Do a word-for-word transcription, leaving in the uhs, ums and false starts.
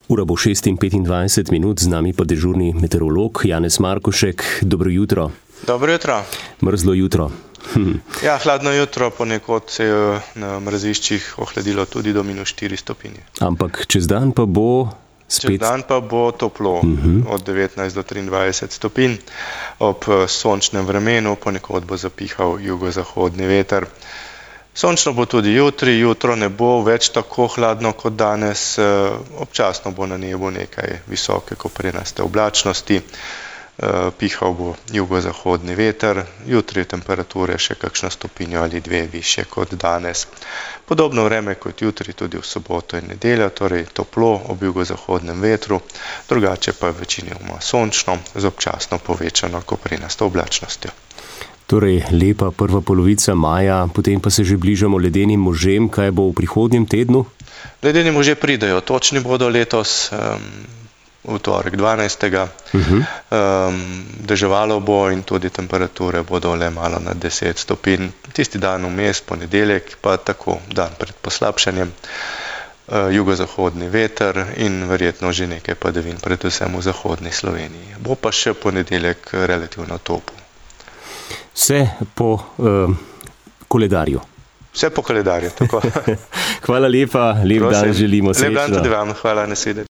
Ura bo šest in petindvajset minut, z nami pa dežurni meteorolog Janez Markušek. Dobro jutro. Dobro jutro. Mrzlo jutro. Ja, hladno jutro, ponekod se je na mraziščih ohladilo tudi do minus štiri stopinje. Ampak čez dan pa bo spet... Čez dan pa bo toplo, uh-huh. od devetnajst do triindvajset stopinj. Ob sončnem vremenu ponekod bo zapihal jugozahodni veter. Sončno bo tudi jutri, jutro ne bo več tako hladno kot danes, občasno bo na nebu nekaj visoke koprenaste oblačnosti, pihal bo jugozahodni veter, jutri temperature še kakšno stopinjo ali dve više kot danes. Podobno vreme kot jutri tudi v soboto in nedeljo, torej toplo ob jugozahodnem vetru, drugače pa večinoma sončno z občasno povečano koprenasto oblačnostjo. Torej, lepa prva polovica maja, potem pa se že bližamo ledenim možem. Kaj bo v prihodnjem tednu? Ledeni može pridejo, točni bodo letos, um, v torek dvanajstega Uh-huh. Um, deževalo bo in tudi temperature bodo le malo nad deset stopinj. Tisti dan vmes, ponedeljek, pa tako dan pred poslabšanjem, uh, jugozahodni veter in verjetno že nekaj padavin, predvsem v zahodni Sloveniji. Bo pa še ponedeljek relativno toplo. Vse po uh, koledarju. Vse po koledarju, tako. Hvala lepa, lep Prosim. Dan želimo, srečno. Lep dan tudi vam, hvala, nasvidenje.